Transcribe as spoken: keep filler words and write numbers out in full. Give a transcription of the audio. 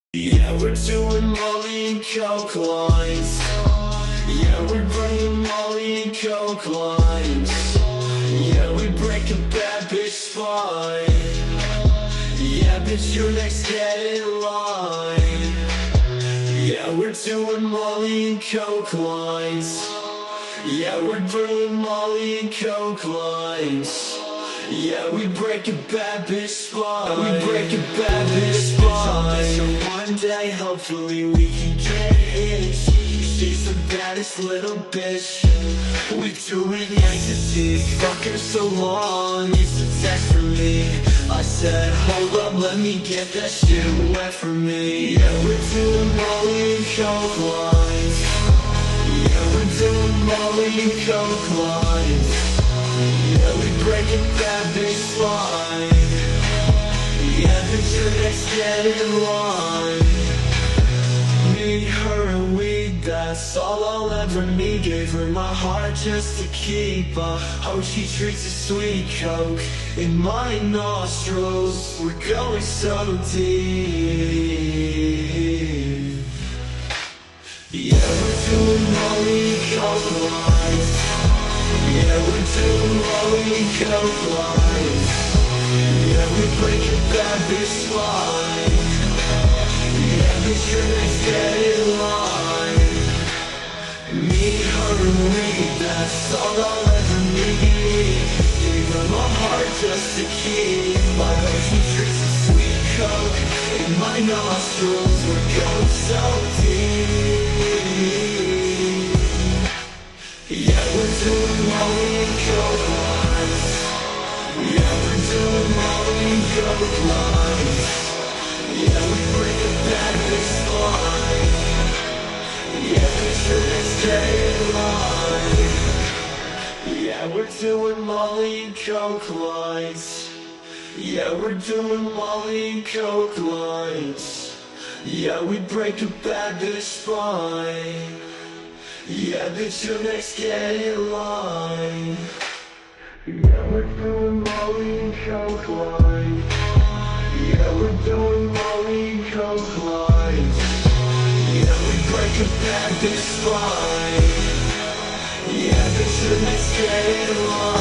Yeah, we're doing Molly and coke lines. Yeah, we're bringing Molly and coke lines. Yeah, we break a bad bitch spine. Yeah, bitch, you're next, get in line. Yeah, we're doing Molly and coke lines. Yeah, we're bringing Molly and coke lines. Yeah, we break a bad bitch spine. We break a bad bitch spine. So one day, hopefully we can get it. She's the baddest little bitch. We doing ecstasy. Fucking so long, it's a text from me. I said, hold up, let me get that shit wet for me. Yeah, we're doing Molly and coke lines. Yeah, we're doing Molly and coke lines. Yeah, we breaking that bitch spine. Yeah, bitch, your next, get in line. Me, her, and weed, that's all I'll ever need. Gave her my heart just to keep. I hope she treats a sweet coke in my nostrils. We're going so deep. Yeah, we're doing Molly and coke lines. Yeah, we're doing Molly and coke lines. Yeah, we break a bad bitch spine. Yeah, bitch, your next, get in line. Me, her, and we, that's all I'll ever need. Gave her my heart just to keep. My ocean treats a sweet coke in my nostrils. We're going so deep. Yeah, we're doing Molly and coke lines. Yeah, we're doing Molly and coke lines. Yeah, we break a bad bitch spine. Yeah, bitch, your next, get in line. Yeah, we're doing Molly and coke lines. Yeah, we're doing Molly and coke lines. Yeah, we break a bad bitch spine. Yeah, bitch, your next, get in line. Yeah, we're doing Molly and coke lines. Yeah, we're doing Molly and coke lines. Yeah, we break a bad bitch spine. Yeah, bitch, your next, get in line.